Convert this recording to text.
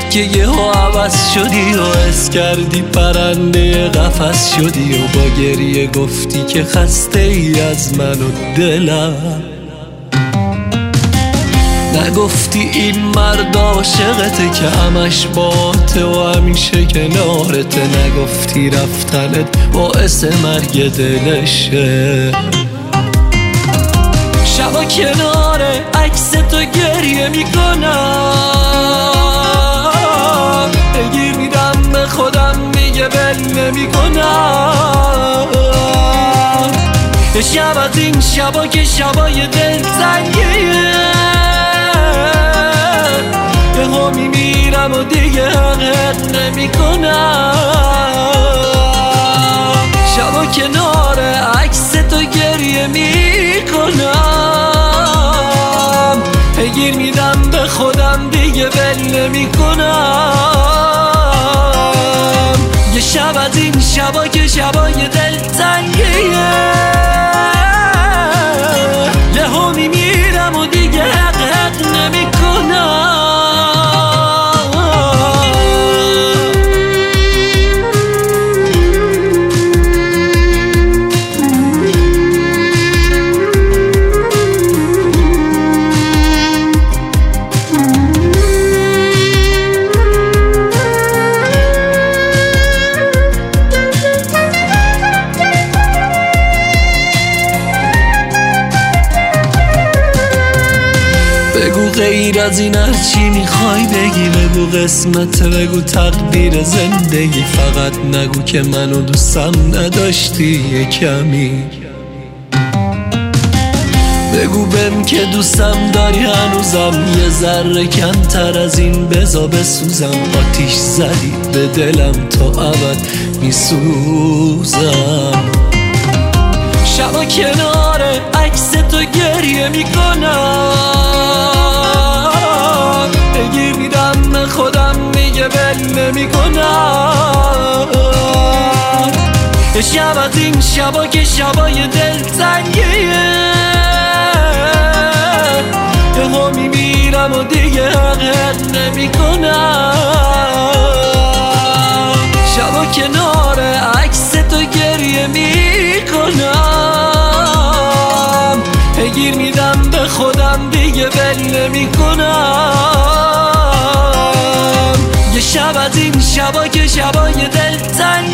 که یهو عوض شدی و حس کردی پرنده قفس شدی و با گریه گفتی که خسته ای از من و دلم. نگفتی این مرد عاشقته که همش باته و همیشه کنارته. نگفتی رفتنت باعث مرگ دلشه. شبا کنار عکس تو گریه میکنم، بگیر میدم به خودم میگه بل نمیکنم. شب از این شبا که شبای دلتنگیه، یهو میمیرم و دیگه حقیق نمیکنم. شبا کنار عکس تو گریه میکنم، گیر میدم به خودم دیگه ول نمیکنم. یه شب از این شبا که شبای دلتنگیه، یهو میمیرم و دیگه حق نمیکنم. بگو غیر از این هرچی میخوای بگی، بگو قسمته، بگو تقدیر زندگی. فقط نگو که منو دوستم نداشتی یه کمی. بگو بهم که دوستم داری هنوزم، یه ذره کمتر از این بزا بسوزم. آتیش زدی به دلم تا ابد میسوزم. شبا کنار عکس تو گریه میکنم، بگیر میدم به خودم میگه بل نمیکنم. شب از این شبا که شبای دلتنگیه، یهو میمیرم و دیگه حقیق نمیکنم. شبا کنار عکس تو گریه میکنم، گیر میدم به خودم دیگه ول نمیکنم. یه شب از این شبا که شبای دلتنگ